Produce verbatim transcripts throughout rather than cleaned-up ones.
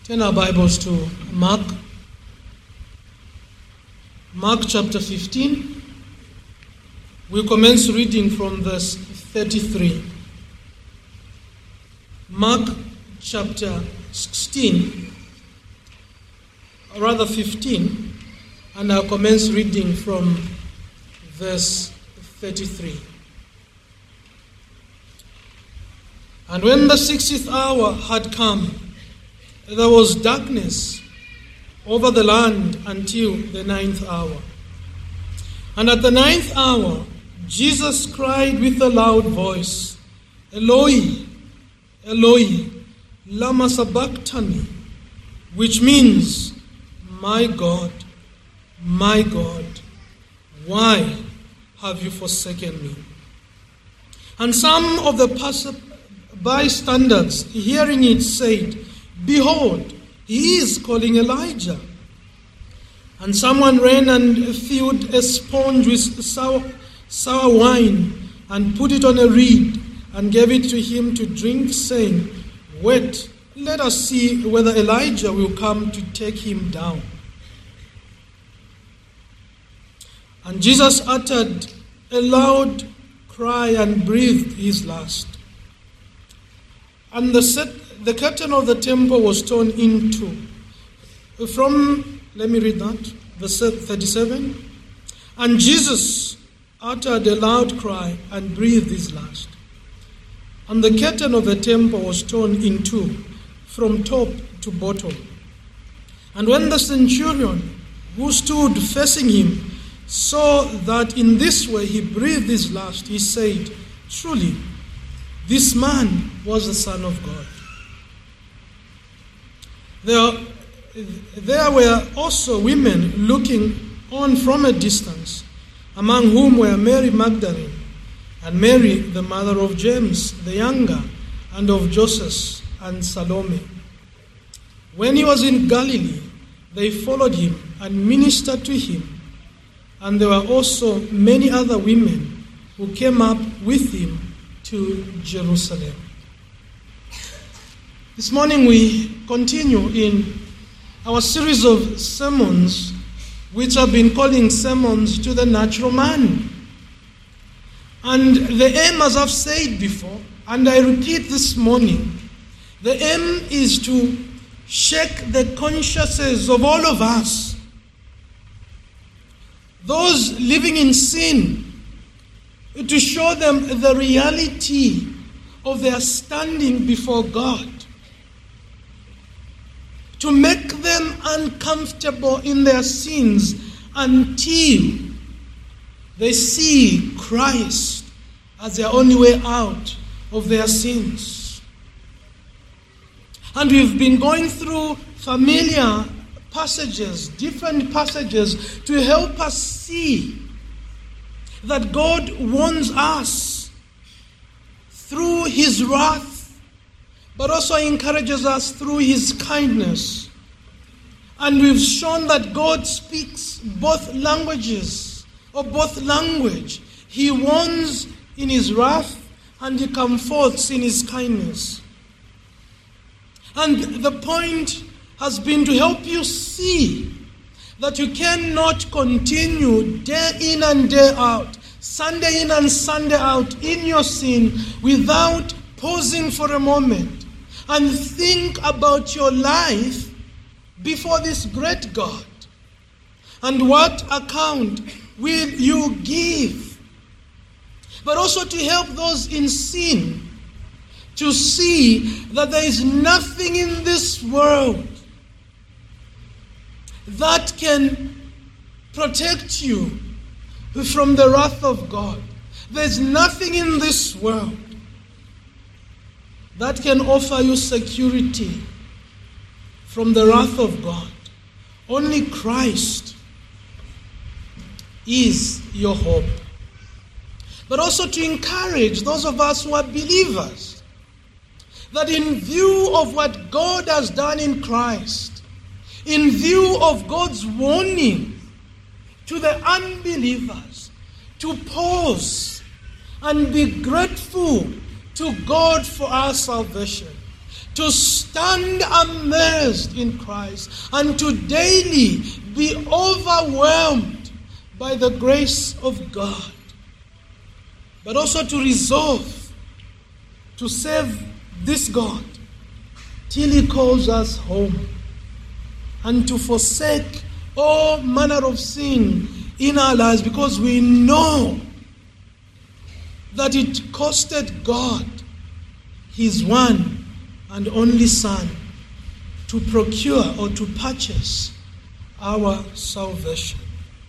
Turn our Bibles to Mark. Mark chapter fifteen. We'll commence reading from verse thirty-three. Mark chapter sixteen, or rather fifteen, and I'll commence reading from verse thirty-three. And when the sixtieth hour had come, there was darkness over the land until the ninth hour. And at the ninth hour, Jesus cried with a loud voice, Eloi, Eloi, lama sabachthani, which means, my God, my God, why have you forsaken me? And some of the bystanders, hearing it, said, Behold, he is calling Elijah. And someone ran and filled a sponge with sour, sour wine and put it on a reed and gave it to him to drink, saying, Wait, let us see whether Elijah will come to take him down. And Jesus uttered a loud cry and breathed his last. And the set The curtain of the temple was torn in two. From, let me read that, verse thirty-seven. And Jesus uttered a loud cry and breathed his last. And the curtain of the temple was torn in two, from top to bottom. And when the centurion, who stood facing him, saw that in this way he breathed his last, he said, Truly, this man was the Son of God. There, there were also women looking on from a distance, among whom were Mary Magdalene, and Mary, the mother of James the younger, and of Joseph and Salome. When he was in Galilee, they followed him and ministered to him. And there were also many other women who came up with him to Jerusalem. This morning we continue in our series of sermons, which I've been calling Sermons to the Natural Man. And the aim, as I've said before, and I repeat this morning, the aim is to shake the consciences of all of us, those living in sin, to show them the reality of their standing before God, to make them uncomfortable in their sins until they see Christ as their only way out of their sins. And we've been going through familiar passages, different passages, to help us see that God warns us through his wrath, but also encourages us through his kindness. And we've shown that God speaks both languages, or both language. He warns in his wrath, and he comforts in his kindness. And the point has been to help you see that you cannot continue day in and day out, Sunday in and Sunday out in your sin without pausing for a moment and think about your life before this great God. And what account will you give? But also to help those in sin to see that there is nothing in this world that can protect you from the wrath of God. There's nothing in this world that can offer you security from the wrath of God. Only Christ is your hope. But also to encourage those of us who are believers that in view of what God has done in Christ, in view of God's warning to the unbelievers, to pause and be grateful to God for our salvation, to stand amazed in Christ, and to daily be overwhelmed by the grace of God, but also to resolve to serve this God till He calls us home, and to forsake all manner of sin in our lives, because we know that it costed God His one and only Son to procure or to purchase our salvation.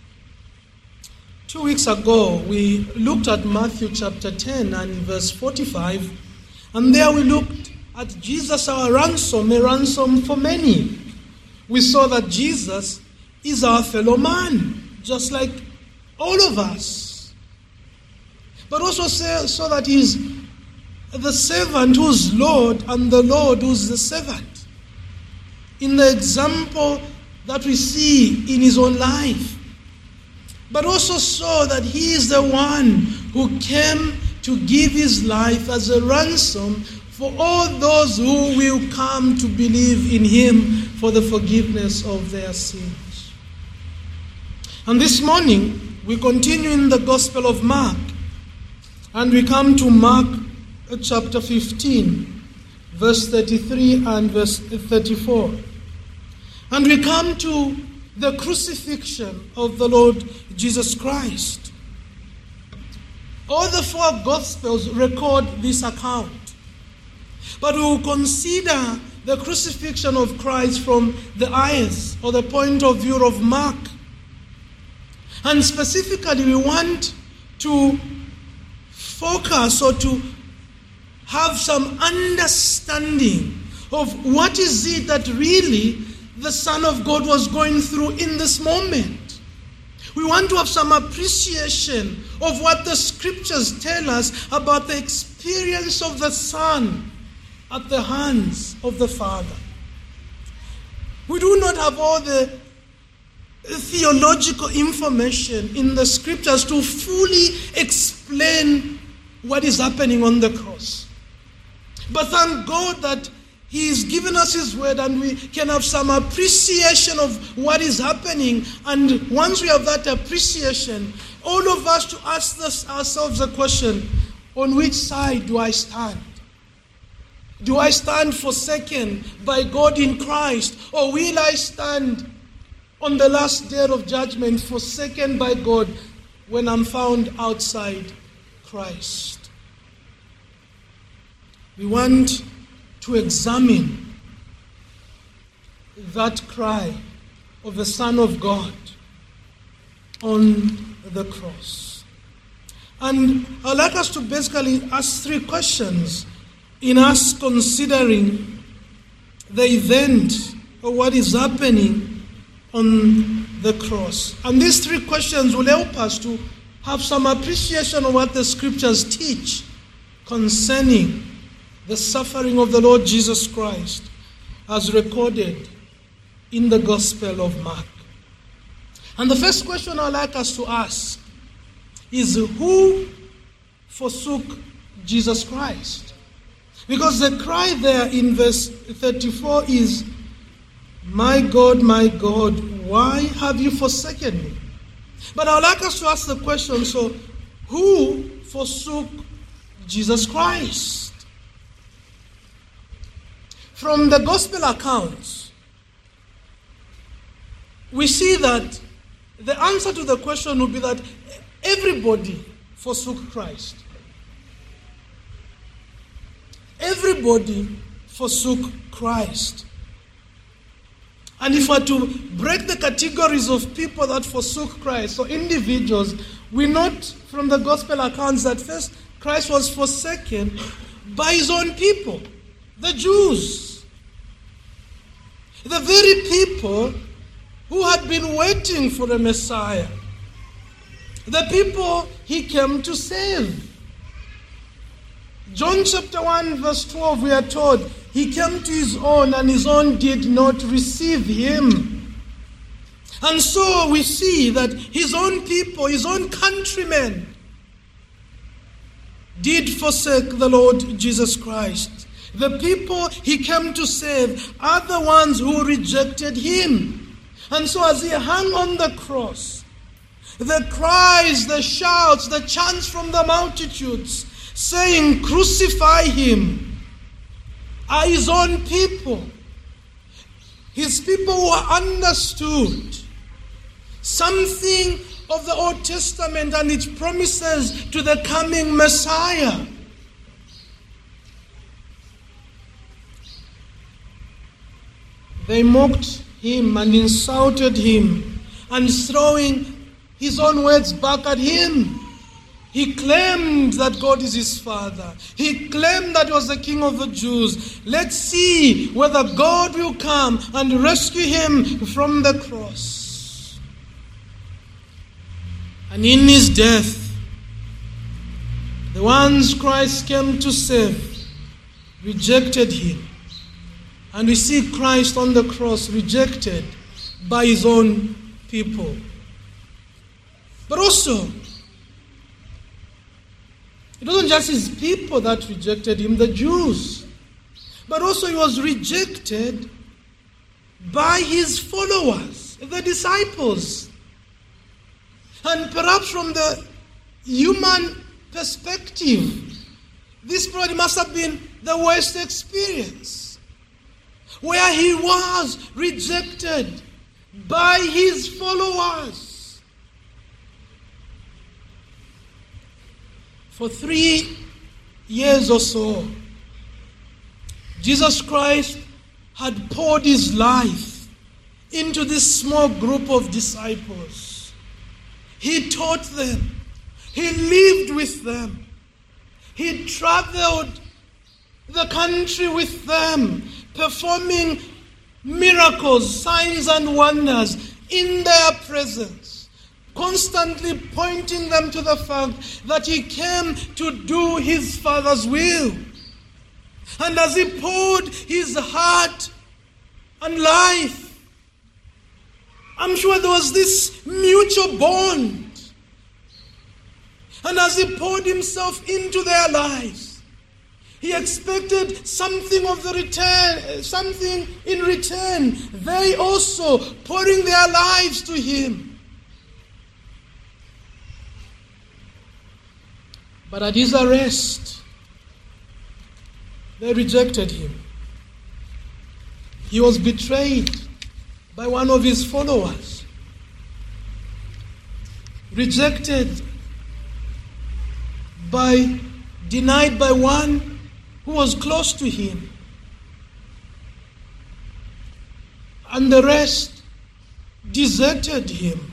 Two weeks ago, we looked at Matthew chapter ten and verse forty-five, and there we looked at Jesus, our ransom, a ransom for many. We saw that Jesus is our fellow man, just like all of us. But also saw that He is the servant who's Lord, and the Lord who's the servant. In the example that we see in His own life. But also saw that He is the one who came to give His life as a ransom for all those who will come to believe in Him for the forgiveness of their sins. And this morning, we continue in the Gospel of Mark, and we come to Mark chapter fifteen, verse thirty-three and verse thirty-four. And we come to the crucifixion of the Lord Jesus Christ. All the four Gospels record this account. But we will consider the crucifixion of Christ from the eyes or the point of view of Mark. And specifically, we want to focus or to have some understanding of what is it that really the Son of God was going through in this moment. We want to have some appreciation of what the Scriptures tell us about the experience of the Son at the hands of the Father. We do not have all the theological information in the Scriptures to fully explain what is happening on the cross. But thank God that He has given us His word, and we can have some appreciation of what is happening. And once we have that appreciation, all of us to ask this, ourselves the question, on which side do I stand? Do I stand forsaken by God in Christ, or will I stand on the last day of judgment forsaken by God when I'm found outside Christ? We want to examine that cry of the Son of God on the cross. And I'd like us to basically ask three questions in us considering the event or what is happening on the cross. And these three questions will help us to have some appreciation of what the Scriptures teach concerning the suffering of the Lord Jesus Christ as recorded in the Gospel of Mark. And the first question I'd like us to ask is, who forsook Jesus Christ? Because the cry there in verse thirty-four is, "My God, my God, why have you forsaken me?" But I'd like us to ask the question, so who forsook Jesus Christ? From the Gospel accounts, we see that the answer to the question would be that everybody forsook Christ. Everybody forsook Christ. And if we're to break the categories of people that forsook Christ, so individuals, we note from the Gospel accounts that first Christ was forsaken by His own people, the Jews. The very people who had been waiting for the Messiah. The people He came to save. John chapter one verse twelve, we are told, He came to His own, and His own did not receive Him. And so we see that His own people, His own countrymen, did forsake the Lord Jesus Christ. The people he came to save are the ones who rejected him. And so as he hung on the cross, the cries, the shouts, the chants from the multitudes saying, "Crucify him," are his own people. His people who understood something of the Old Testament and its promises to the coming Messiah. They mocked him and insulted him and throwing his own words back at him. He claimed that God is his father. He claimed that he was the king of the Jews. Let's see whether God will come and rescue him from the cross. And in his death, the ones Christ came to save rejected him. And we see Christ on the cross rejected by his own people. But also, it wasn't just his people that rejected him, the Jews. But also he was rejected by his followers, the disciples. And perhaps from the human perspective, this probably must have been the worst experience, where he was rejected by his followers. For three years or so, Jesus Christ had poured his life into this small group of disciples. He taught them. He lived with them. He traveled the country with them, performing miracles, signs and wonders in their presence, constantly pointing them to the fact that he came to do his Father's will. And as he poured his heart and life, I'm sure there was this mutual bond. And as he poured himself into their lives, he expected something of the return, something in return. They also pouring their lives to him. But at his arrest, they rejected him. He was betrayed by one of his followers, rejected by, denied by one who was close to him. And the rest deserted him.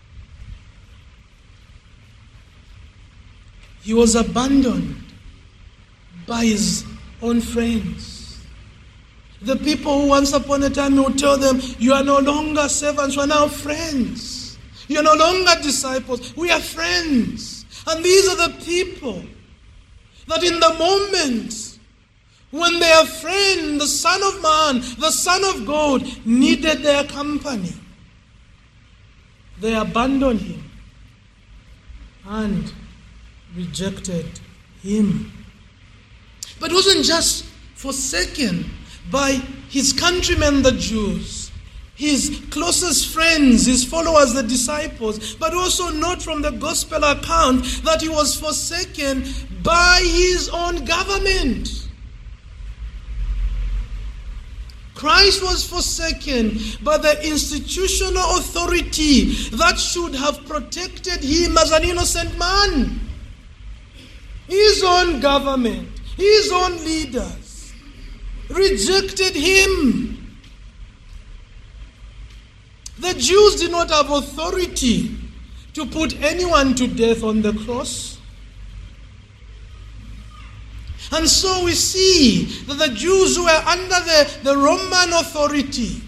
He was abandoned by his own friends. The people who once upon a time would tell them, you are no longer servants, you are now friends. You are no longer disciples, we are friends. And these are the people that in the moment when their friend, the Son of Man, the Son of God, needed their company, they abandoned him and rejected him. But it wasn't just forsaken by his countrymen, the Jews, his closest friends, his followers, the disciples, but also note from the gospel account that he was forsaken by his own government. Christ was forsaken by the institutional authority that should have protected him as an innocent man. His own government, his own leaders rejected him. The Jews did not have authority to put anyone to death on the cross. And so we see that the Jews who were under the, the Roman authority,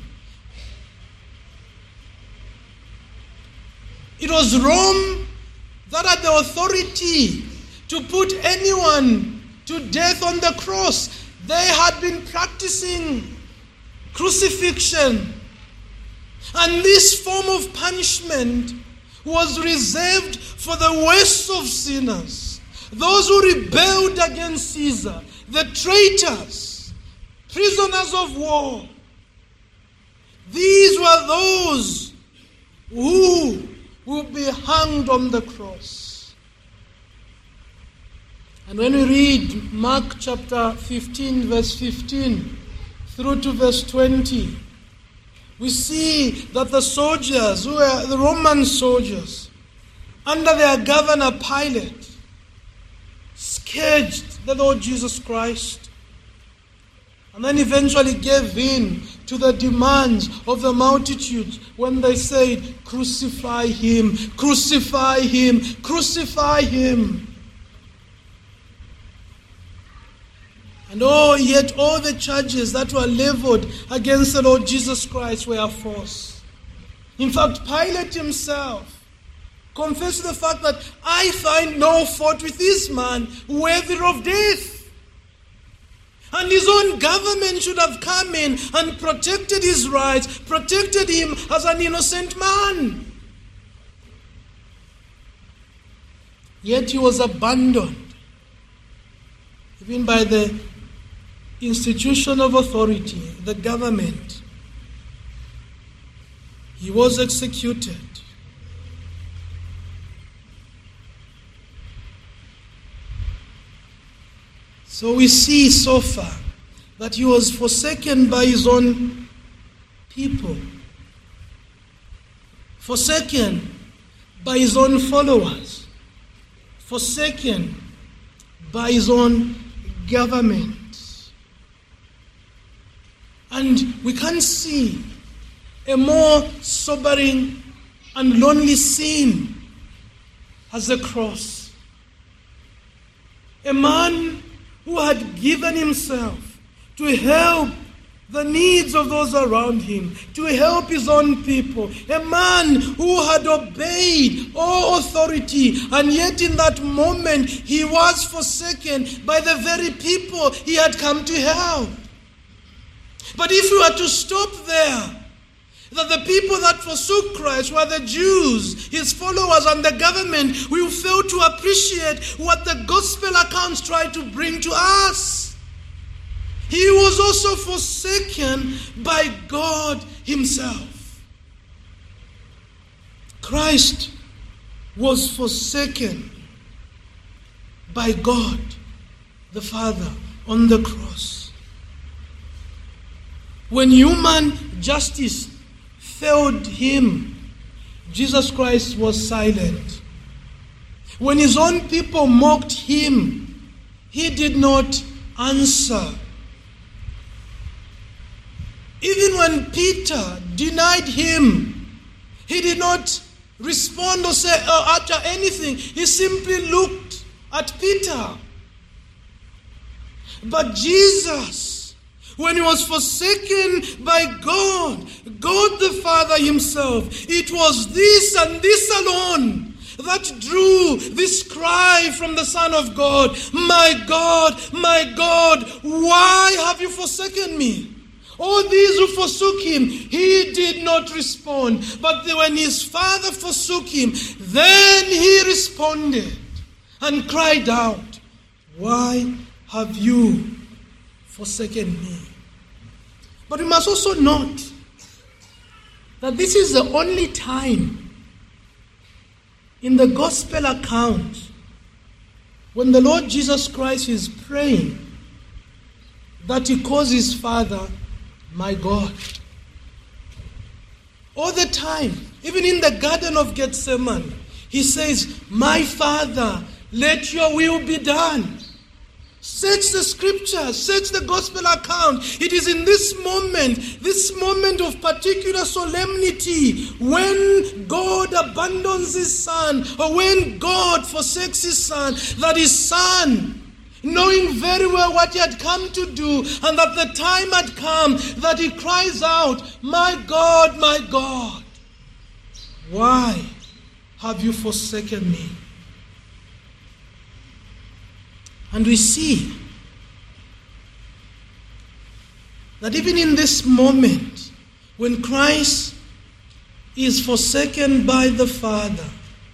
it was Rome that had the authority to put anyone to death on the cross. They had been practicing crucifixion. And this form of punishment was reserved for the worst of sinners, those who rebelled against Caesar, the traitors. prisoners of war. These were those who will be hanged on the cross. And when we read Mark chapter fifteen, verse fifteen, through to verse twenty, we see that the soldiers, who were the Roman soldiers, under their governor Pilate, scourged the Lord Jesus Christ, and then eventually gave in to the demands of the multitude when they said, "Crucify him, crucify him, crucify him." And oh, yet all the charges that were leveled against the Lord Jesus Christ were false. In fact, Pilate himself confessed the fact that I find no fault with this man worthy of death. And his own government should have come in and protected his rights, protected him as an innocent man. Yet he was abandoned, even by the institution of authority, the government. He was executed. So we see so far that he was forsaken by his own people, forsaken by his own followers, forsaken by his own government. And we can't see a more sobering and lonely scene as the cross. A man who had given himself to help the needs of those around him, to help his own people. A man who had obeyed all authority, and yet in that moment he was forsaken by the very people he had come to help. But if we were to stop there, that the people that forsook Christ were the Jews, his followers, and the government, we will fail to appreciate what the gospel accounts try to bring to us. He was also forsaken by God himself. Christ was forsaken by God the Father on the cross. When human justice failed him, Jesus Christ was silent. When his own people mocked him, he did not answer. Even when Peter denied him, he did not respond or say or utter anything. He simply looked at Peter. But Jesus, when he was forsaken by God, God the Father himself, it was this and this alone that drew this cry from the Son of God, "My God, my God, why have you forsaken me?" All these who forsook him, he did not respond. But when his Father forsook him, then he responded and cried out, "Why have you forsaken me?" But we must also note that this is the only time in the gospel account when the Lord Jesus Christ is praying that he calls his Father, "My God." All the time, even in the Garden of Gethsemane, he says, "My Father, let your will be done." Search the scriptures, search the gospel account. It is in this moment, this moment of particular solemnity, when God abandons his Son, or when God forsakes his Son, that his Son, knowing very well what he had come to do, and that the time had come, that he cries out, "My God, my God, why have you forsaken me?" And we see that even in this moment, when Christ is forsaken by the Father,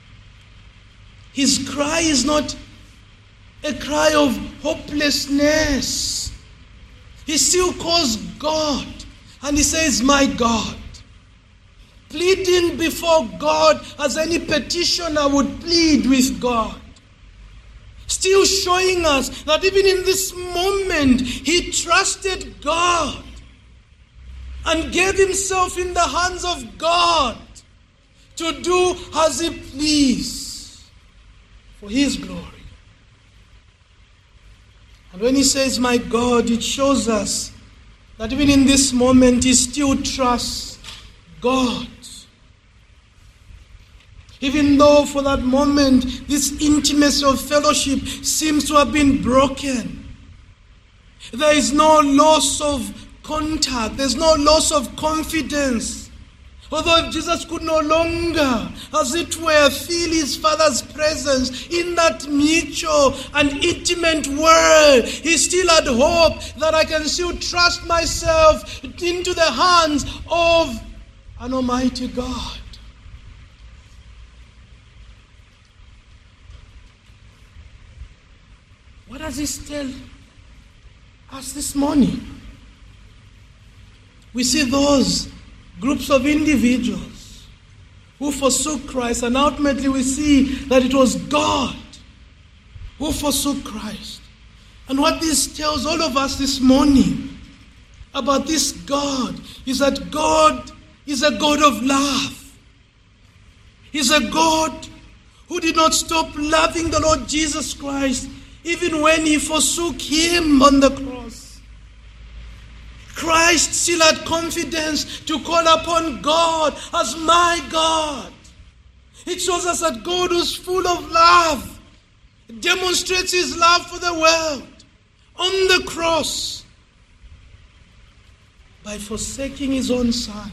his cry is not a cry of hopelessness. He still calls God, and he says, my God. Pleading before God as any petitioner would plead with God. Still showing us that even in this moment, he trusted God and gave himself in the hands of God to do as he pleased for his glory. And when he says, my God, it shows us that even in this moment, he still trusts God. Even though for that moment, this intimacy of fellowship seems to have been broken. There is no loss of contact. There's no loss of confidence. Although if Jesus could no longer, as it were, feel his Father's presence in that mutual and intimate world, he still had hope that I can still trust myself into the hands of an Almighty God. What does this tell us this morning? We see those groups of individuals who forsook Christ, and ultimately we see that it was God who forsook Christ. And what this tells all of us this morning about this God is that God is a God of love. He's a God who did not stop loving the Lord Jesus Christ even when he forsook him on the cross. Christ still had confidence to call upon God as my God. It shows us that God, who's full of love, demonstrates his love for the world on the cross by forsaking his own Son,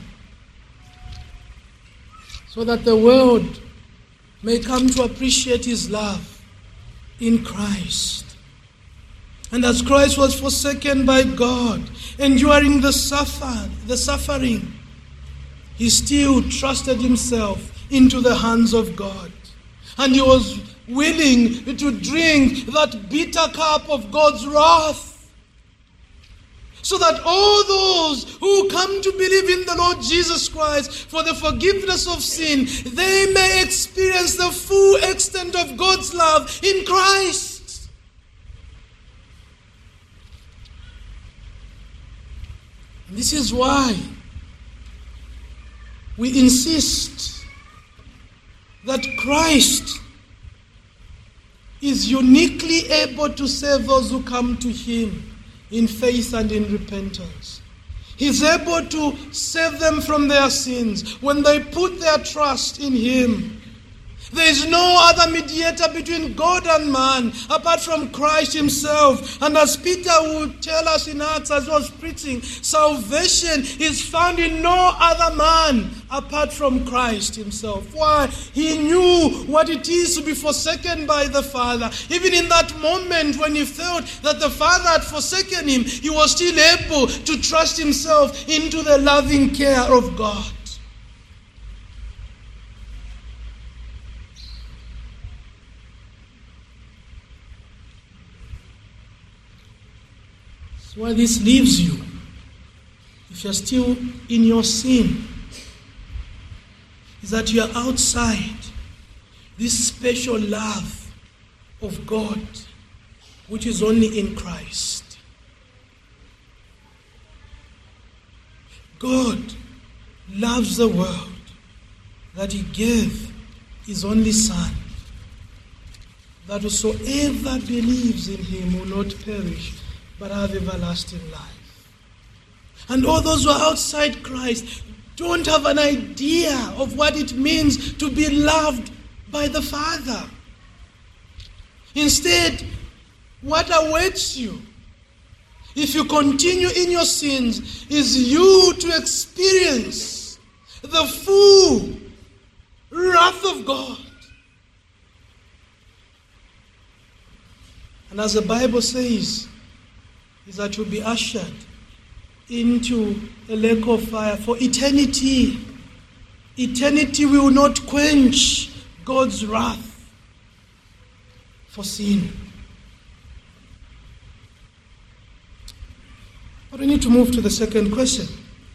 so that the world may come to appreciate his love in Christ. And as Christ was forsaken by God, enduring the suffer, the suffering, he still trusted himself into the hands of God. And he was willing to drink that bitter cup of God's wrath, so that all those who come to believe in the Lord Jesus Christ for the forgiveness of sin, they may experience the full extent of God's love in Christ. And this is why we insist that Christ is uniquely able to save those who come to him in faith and in repentance. He's able to save them from their sins when they put their trust in him. There is no other mediator between God and man apart from Christ himself. And as Peter would tell us in Acts as he was preaching, salvation is found in no other man apart from Christ himself. Why? He knew what it is to be forsaken by the Father. Even in that moment when he felt that the Father had forsaken him, he was still able to trust himself into the loving care of God. Why this leaves you, if you're still in your sin, is that you are outside this special love of God, which is only in Christ. God loves the world that he gave his only Son, that whosoever believes in him will not perish, but have everlasting life. And all those who are outside Christ don't have an idea of what it means to be loved by the Father. Instead, what awaits you if you continue in your sins is you to experience the full wrath of God. And as the Bible says, is that you'll be ushered into a lake of fire for eternity. Eternity will not quench God's wrath for sin. But we need to move to the second question.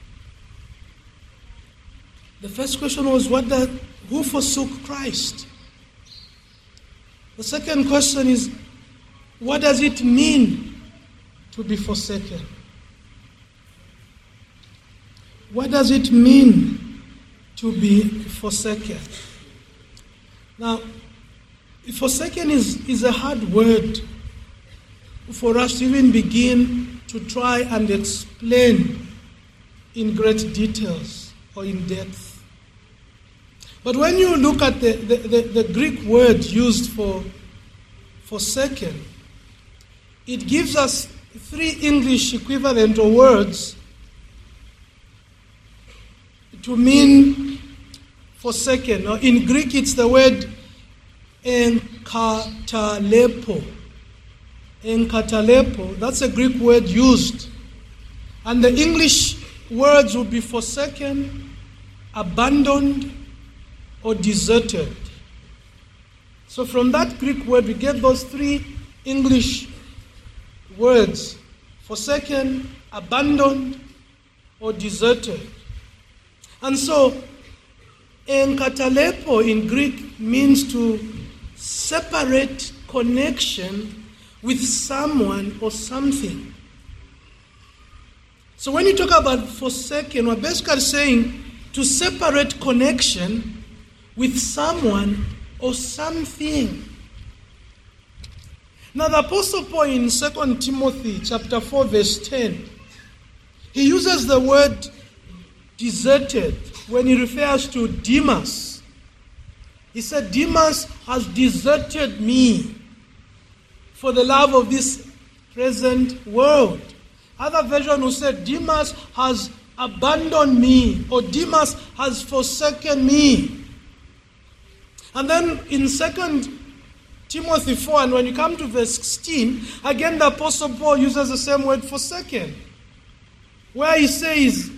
The first question was, what the, who forsook Christ? The second question is, what does it mean to be forsaken? What does it mean to be forsaken? Now, forsaken is, is a hard word for us to even begin to try and explain in great details or in depth. But when you look at the, the, the, the Greek word used for forsaken, it gives us three English equivalent or words to mean forsaken. Or in Greek, it's the word enkatalepo. Enkatalepo, that's a Greek word used. And the English words would be forsaken, abandoned, or deserted. So from that Greek word, we get those three English words: forsaken, abandoned, or deserted. And so, enkatalepo in Greek means to separate connection with someone or something. So when you talk about forsaken, we're basically saying to separate connection with someone or something. Now the Apostle Paul in Second Timothy chapter four verse ten, he uses the word deserted when he refers to Demas. He said, Demas has deserted me for the love of this present world. Other version will say, Demas has abandoned me, or Demas has forsaken me. And then in Second Timothy four, and when you come to verse sixteen, again the Apostle Paul uses the same word, forsaken, where he says,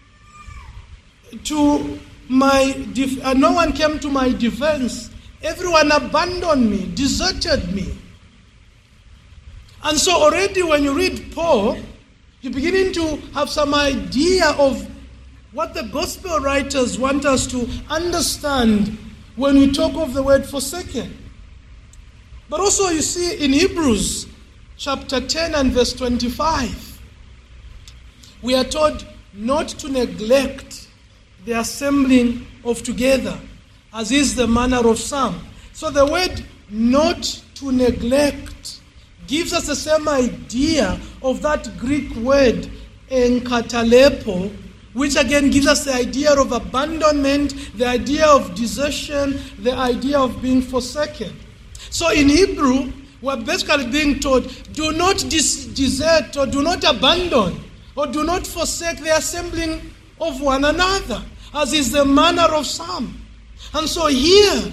to my def- uh, no one came to my defense, everyone abandoned me, deserted me. And so already when you read Paul, you're beginning to have some idea of what the gospel writers want us to understand when we talk of the word forsaken. But also you see in Hebrews chapter ten and verse twenty-five, we are told not to neglect the assembling of together, as is the manner of some. So the word not to neglect gives us the same idea of that Greek word enkatalepo, which again gives us the idea of abandonment, the idea of desertion, the idea of being forsaken. So in Hebrew, we're basically being told, do not dis- desert or do not abandon or do not forsake the assembling of one another, as is the manner of some. And so here,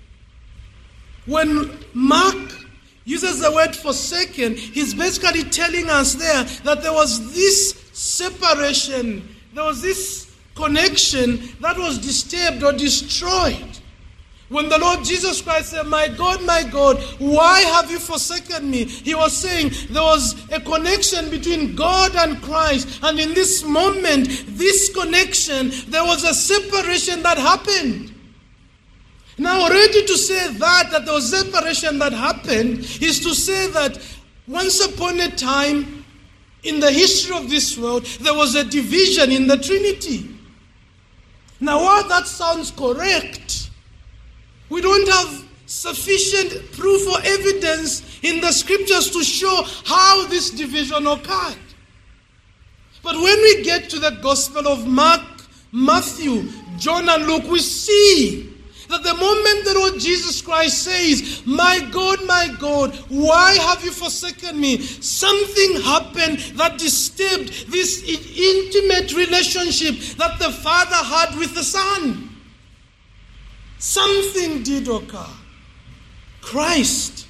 when Mark uses the word forsaken, he's basically telling us there that there was this separation, there was this connection that was disturbed or destroyed. When the Lord Jesus Christ said, my God, my God, why have you forsaken me? He was saying there was a connection between God and Christ. And in this moment, this connection, there was a separation that happened. Now, already to say that, that there was separation that happened, is to say that once upon a time, in the history of this world, there was a division in the Trinity. Now, while that sounds correct, we don't have sufficient proof or evidence in the scriptures to show how this division occurred. But when we get to the Gospel of Mark, Matthew, John, and Luke, we see that the moment the Lord Jesus Christ says, my God, my God, why have you forsaken me? Something happened that disturbed this intimate relationship that the Father had with the Son. Something did occur. Christ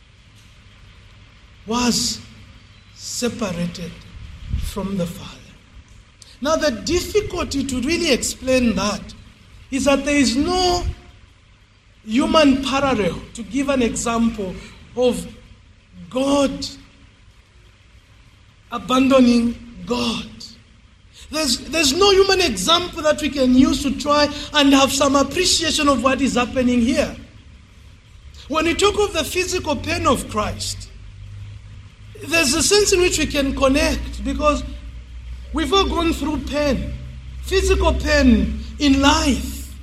was separated from the Father. Now the difficulty to really explain that is that there is no human parallel to give an example of God abandoning God. There's, there's no human example that we can use to try and have some appreciation of what is happening here. When we talk of the physical pain of Christ, there's a sense in which we can connect because we've all gone through pain, physical pain in life.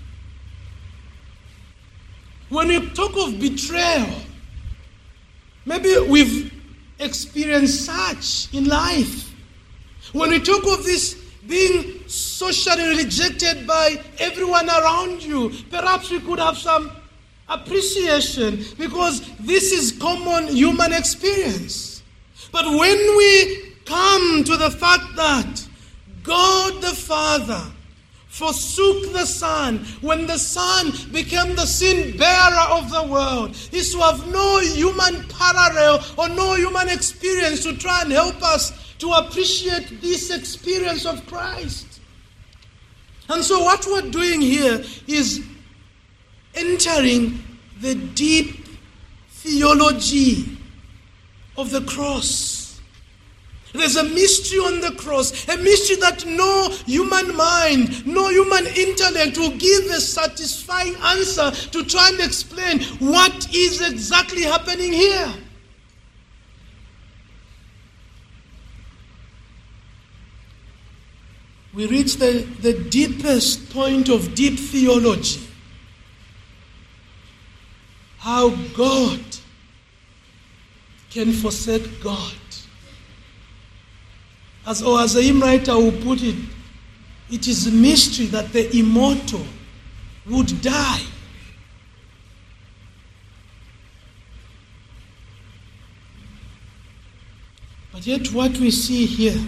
When we talk of betrayal, maybe we've experienced such in life. When we talk of this being socially rejected by everyone around you, perhaps we could have some appreciation because this is common human experience. But when we come to the fact that God the Father forsook the Son, when the Son became the sin bearer of the world, is to have no human parallel or no human experience to try and help us to appreciate this experience of Christ. And so what we're doing here is entering the deep theology of the cross. There's a mystery on the cross, a mystery that no human mind, no human intellect will give a satisfying answer to try and explain what is exactly happening here. We reach the, the deepest point of deep theology. How God can forsake God. As, or as a hymn writer will put it, it is a mystery that the immortal would die. But yet what we see here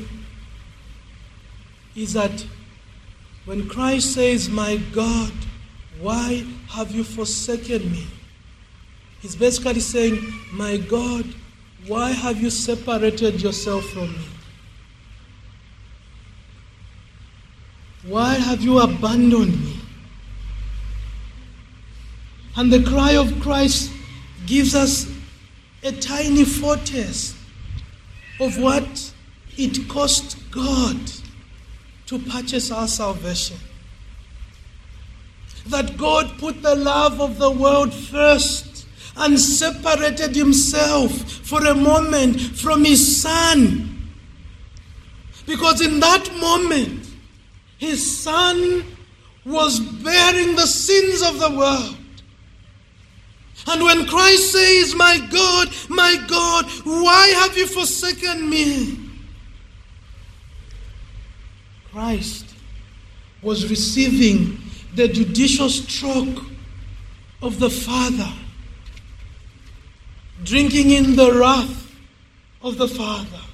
is that when Christ says, "My God, why have you forsaken me?" He's basically saying, "My God, why have you separated yourself from me? Why have you abandoned me?" And the cry of Christ gives us a tiny foretaste of what it cost God to purchase our salvation. That God put the love of the world first and separated himself for a moment from his Son. Because in that moment, his Son was bearing the sins of the world. And when Christ says, "My God, my God, why have you forsaken me?" Christ was receiving the judicial stroke of the Father, drinking in the wrath of the Father,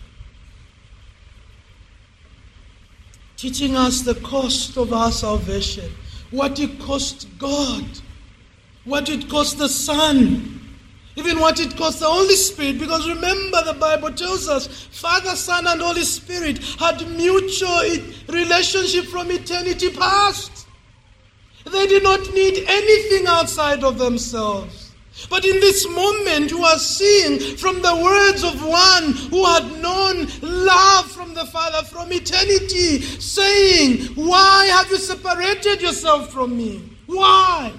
teaching us the cost of our salvation, what it cost God, what it cost the Son, even what it cost the Holy Spirit. Because remember, the Bible tells us Father, Son, and Holy Spirit had mutual relationship from eternity past. They did not need anything outside of themselves. But in this moment, you are seeing from the words of one who had known love from the Father from eternity, saying, "Why have you separated yourself from me? Why?"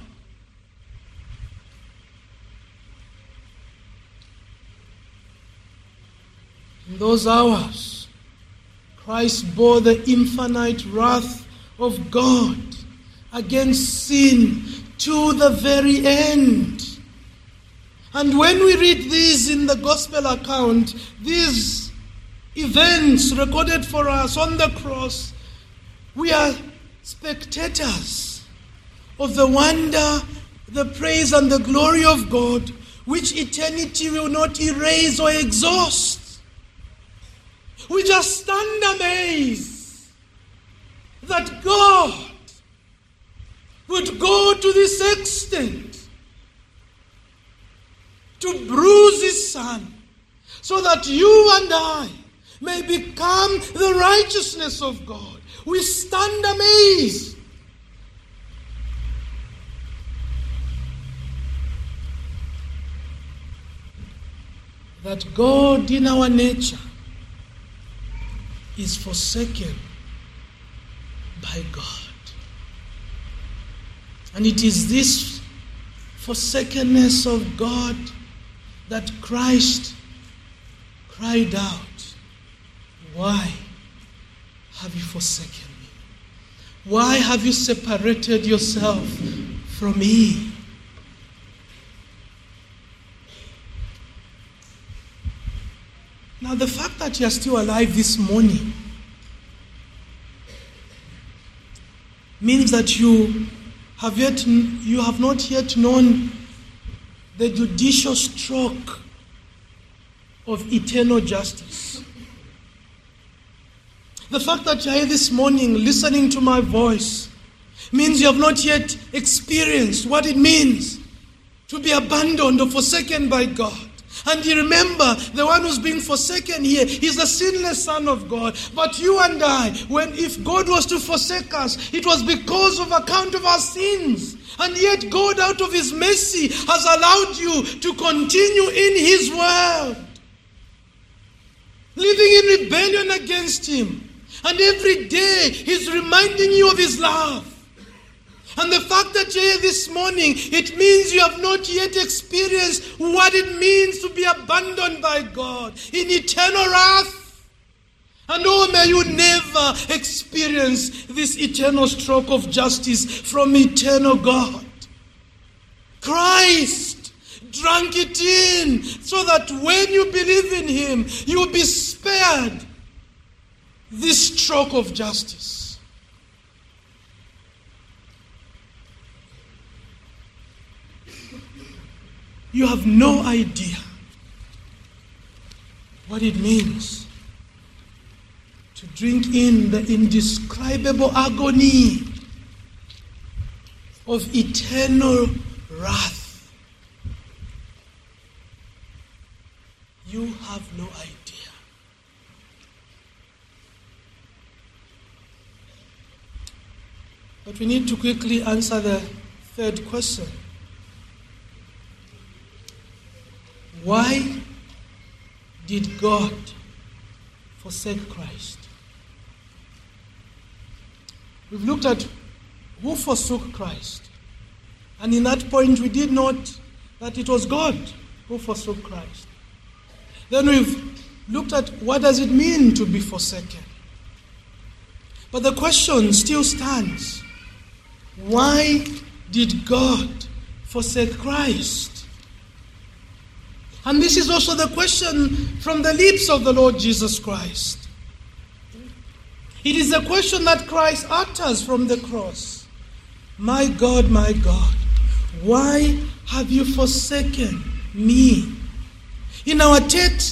In those hours, Christ bore the infinite wrath of God against sin to the very end. And when we read these in the gospel account, these events recorded for us on the cross, we are spectators of the wonder, the praise, and the glory of God, which eternity will not erase or exhaust. We just stand amazed that God would go to this extent to bruise his Son so that you and I may become the righteousness of God. We stand amazed. That God in our nature is forsaken by God. And it is this forsakenness of God that Christ cried out, "Why have you forsaken me? Why have you separated yourself from me?" Now, the fact that you are still alive this morning means that you have yet you have not yet known the judicial stroke of eternal justice. The fact that you are here this morning listening to my voice means you have not yet experienced what it means to be abandoned or forsaken by God. And you remember, the one who's being forsaken here is the sinless Son of God. But you and I, when if God was to forsake us, it was because of account of our sins. And yet God, out of His mercy, has allowed you to continue in His world, living in rebellion against Him. And every day He's reminding you of His love. And the fact that you're here this morning, it means you have not yet experienced what it means to be abandoned by God in eternal wrath. And oh, may you never experience this eternal stroke of justice from eternal God. Christ drank it in so that when you believe in Him, you will be spared this stroke of justice. You have no idea what it means to drink in the indescribable agony of eternal wrath. You have no idea. But we need to quickly answer the third question. Why did God forsake Christ? We've looked at who forsook Christ. And in that point we did note that it was God who forsook Christ. Then we've looked at what does it mean to be forsaken. But the question still stands. Why did God forsake Christ? And this is also the question from the lips of the Lord Jesus Christ. It is the question that Christ utters from the cross. My God, my God, why have you forsaken me? In our text,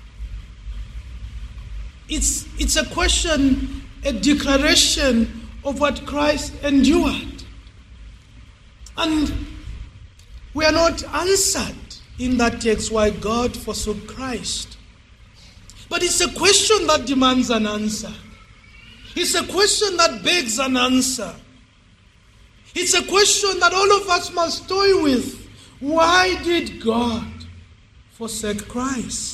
it's, it's a question, a declaration of what Christ endured. And we are not answered in that text why God forsook Christ. But it's a question that demands an answer. It's a question that begs an answer. It's a question that all of us must toy with. Why did God forsake Christ?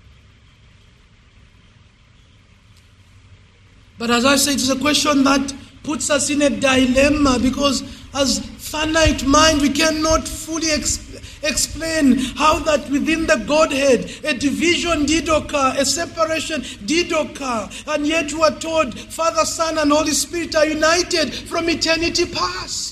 But as I said, it's a question that puts us in a dilemma, because as finite mind we cannot fully explain Explain how that within the Godhead a division did occur, a separation did occur, and yet we are told Father, Son, and Holy Spirit are united from eternity past.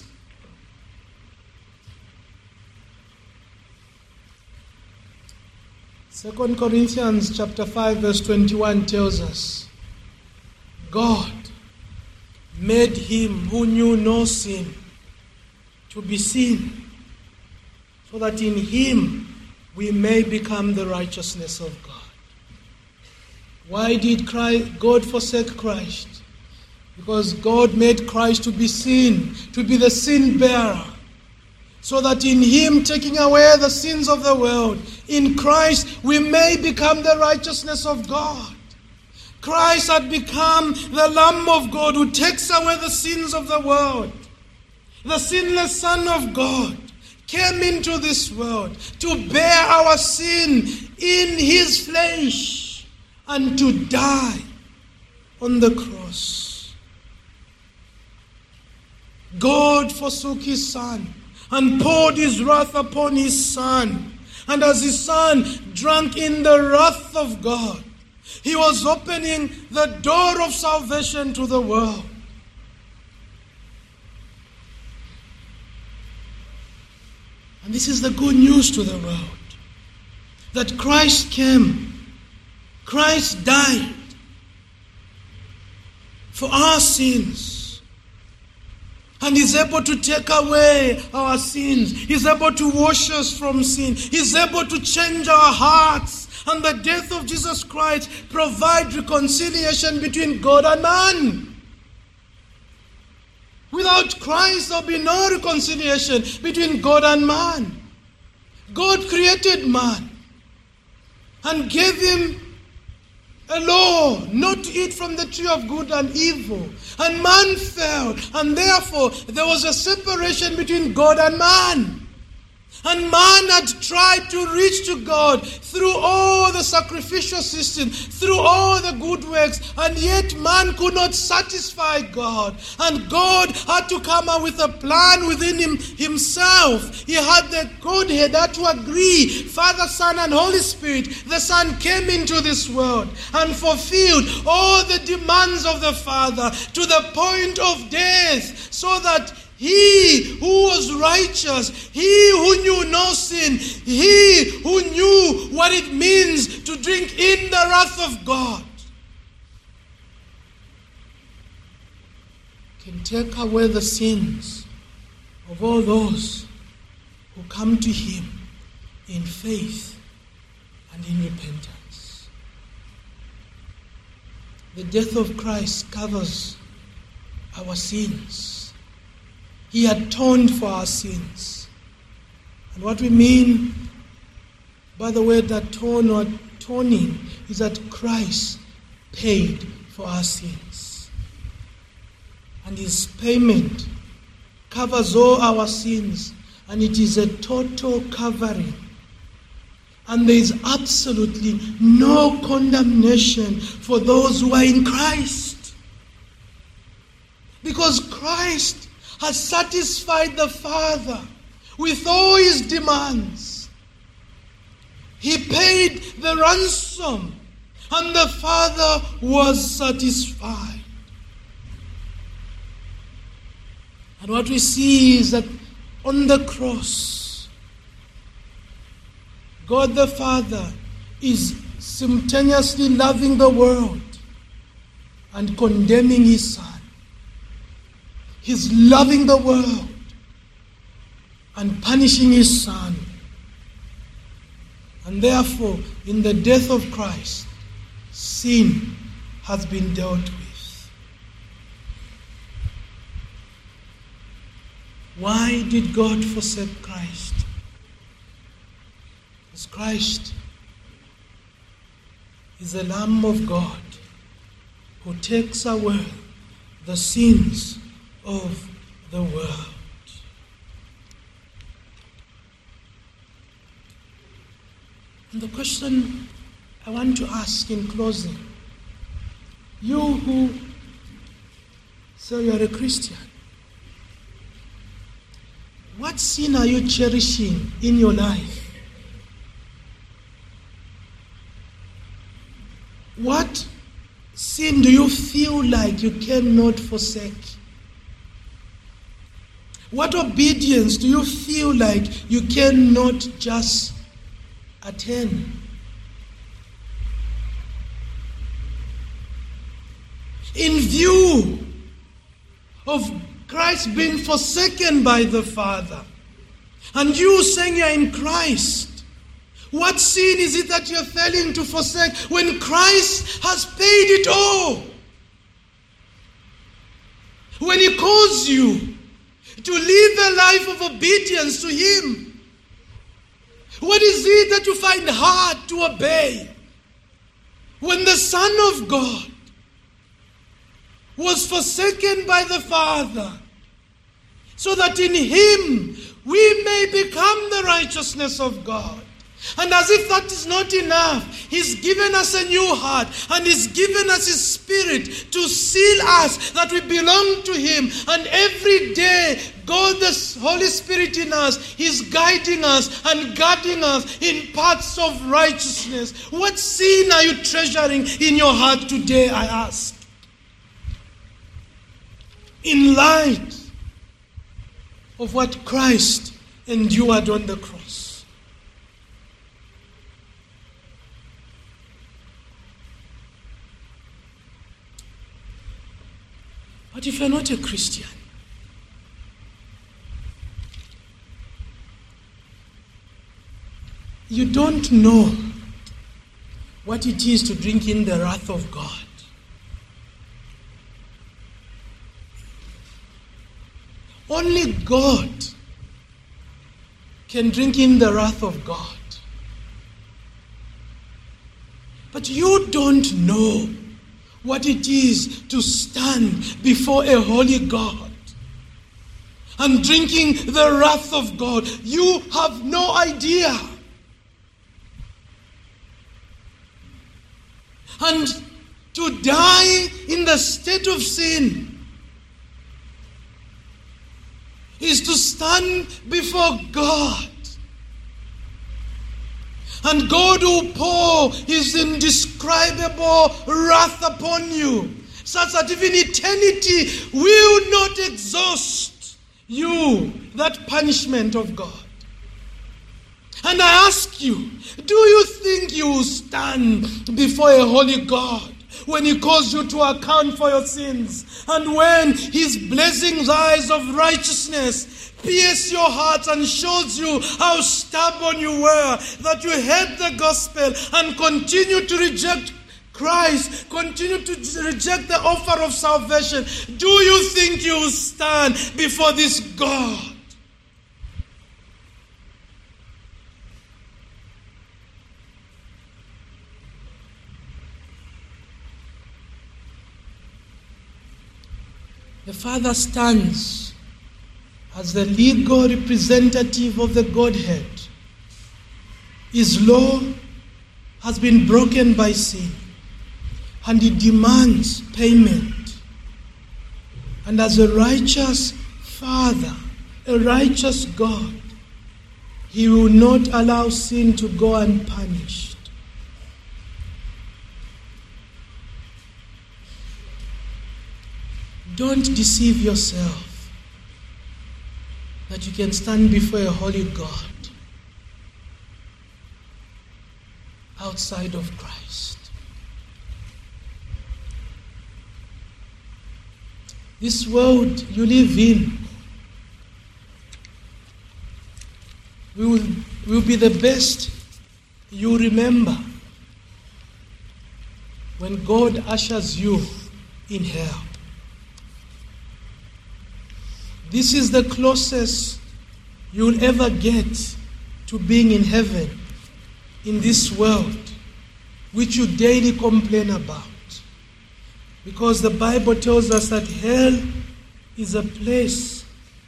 Second Corinthians chapter five verse twenty-one tells us, God made Him who knew no sin to be sin, so that in Him we may become the righteousness of God. Why did Christ, God forsake Christ? Because God made Christ to be sin, to be the sin bearer, so that in Him, taking away the sins of the world, in Christ we may become the righteousness of God. Christ had become the Lamb of God who takes away the sins of the world. The sinless Son of God came into this world to bear our sin in His flesh and to die on the cross. God forsook his Son and poured his wrath upon his Son. And as his Son drank in the wrath of God, he was opening the door of salvation to the world. And this is the good news to the world. That Christ came, Christ died for our sins, and is able to take away our sins. He's able to wash us from sin. He's able to change our hearts. And the death of Jesus Christ provides reconciliation between God and man. Without Christ, there will be no reconciliation between God and man. God created man and gave him a law not to eat from the tree of good and evil. And man fell, and therefore there was a separation between God and man. And man had tried to reach to God through all the sacrificial system, through all the good works, and yet man could not satisfy God. And God had to come up with a plan within him himself. He had the Godhead had to agree. Father, Son, and Holy Spirit. The Son came into this world and fulfilled all the demands of the Father to the point of death, so that he who was righteous, he who knew no sin, he who knew what it means to drink in the wrath of God, can take away the sins of all those who come to him in faith and in repentance. The death of Christ covers our sins. He atoned for our sins. And what we mean by the word atone or atoning is that Christ paid for our sins. And his payment covers all our sins, and it is a total covering. And there is absolutely no condemnation for those who are in Christ. Because Christ has satisfied the Father with all his demands. He paid the ransom, and the Father was satisfied. And what we see is that on the cross, God the Father is simultaneously loving the world and condemning his Son. He's loving the world and punishing his Son. And therefore, in the death of Christ, sin has been dealt with. Why did God forsake Christ? Because Christ is the Lamb of God who takes away the sins of the world. And the question I want to ask in closing, you who say you are a Christian, what sin are you cherishing in your life? What sin do you feel like you cannot forsake? What obedience do you feel like you cannot just attain? In view of Christ being forsaken by the Father, and you saying you're in Christ, what sin is it that you're failing to forsake when Christ has paid it all? When he calls you to live a life of obedience to him, what is it that you find hard to obey? When the Son of God was forsaken by the Father, so that in him we may become the righteousness of God. And as if that is not enough, He's given us a new heart and He's given us His Spirit to seal us that we belong to Him. And every day, God, the Holy Spirit in us, is guiding us and guarding us in paths of righteousness. What sin are you treasuring in your heart today, I ask? In light of what Christ endured on the cross. But if you're not a Christian, you don't know what it is to drink in the wrath of God. Only God can drink in the wrath of God. But you don't know what it is to stand before a holy God and drinking the wrath of God. You have no idea. And to die in the state of sin is to stand before God. And God will pour His indescribable wrath upon you, such that even eternity will not exhaust you, that punishment of God. And I ask you, do you think you will stand before a holy God when He calls you to account for your sins, and when His blazing eyes of righteousness pierce your heart and shows you how stubborn you were, that you hate the gospel and continue to reject Christ, continue to reject the offer of salvation? Do you think you will stand before this God? The Father stands as the legal representative of the Godhead. His law has been broken by sin, and He demands payment. And as a righteous Father, a righteous God, He will not allow sin to go unpunished. Don't deceive yourself that you can stand before a holy God outside of Christ. This world you live in will, will be the best you remember when God ushers you in hell. This is the closest you'll ever get to being in heaven in this world, which you daily complain about. Because the Bible tells us that hell is a place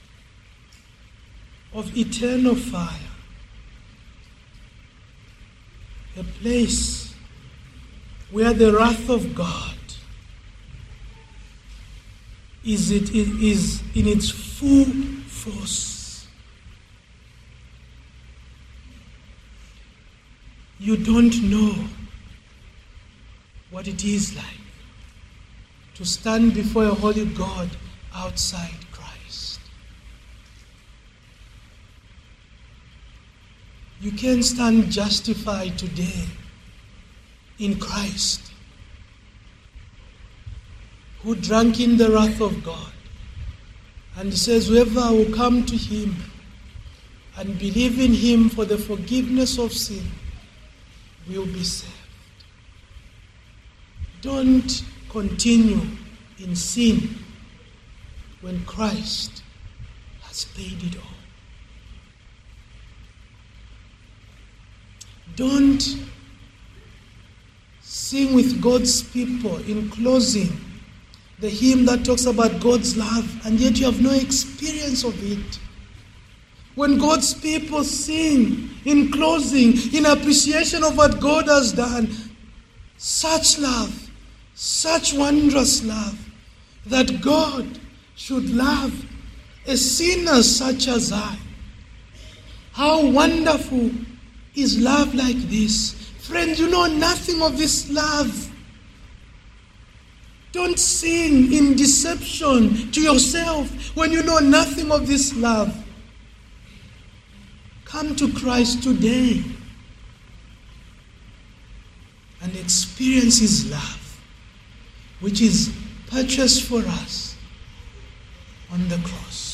of eternal fire, a place where the wrath of God is it is in its full force. You don't know what it is like to stand before a holy God outside Christ. You can stand justified today in Christ, who drank in the wrath of God. And He says, whoever will come to Him and believe in Him for the forgiveness of sin will be saved. Don't continue in sin when Christ has paid it all. Don't sing with God's people in closing the hymn that talks about God's love, and yet you have no experience of it. when God's people sing in closing, in appreciation of what God has done, such love, such wondrous love, that God should love a sinner such as I. How wonderful is love like this. Friends, you know nothing of this love. Don't sing in deception to yourself when you know nothing of this love. Come to Christ today and experience His love, which is purchased for us on the cross.